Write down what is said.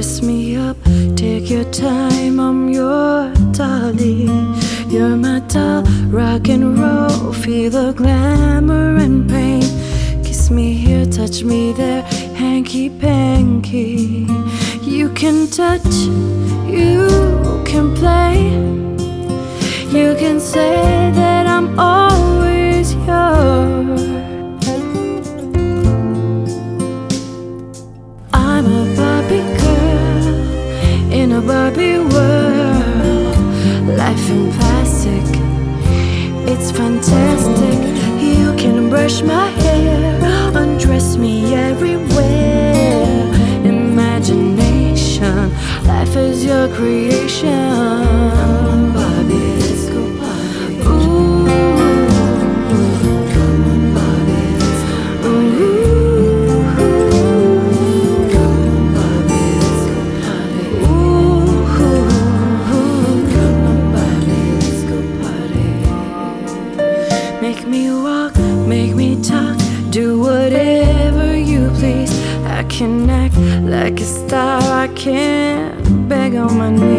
Dress me up, take your time, I'm your dolly. You're my doll, rock and roll, feel the glamour and pain. Kiss me here, touch me there, hanky-panky. You can touch, you can play. You can say that I'm always yours. I'm a Barbie girl in a Barbie world. Life in plastic, it's fantastic. You can brush my hair, undress me everywhere. Imagination, life is your creation. Barbie, let's go party. Ooh, come on, Barbie, let's go party. Come on, Barbie, let's go party. Ooh, come on, Barbie, let's go party. Make me walk, make me talk, do whatever you please. I can act like a star, I can't beg on my knees.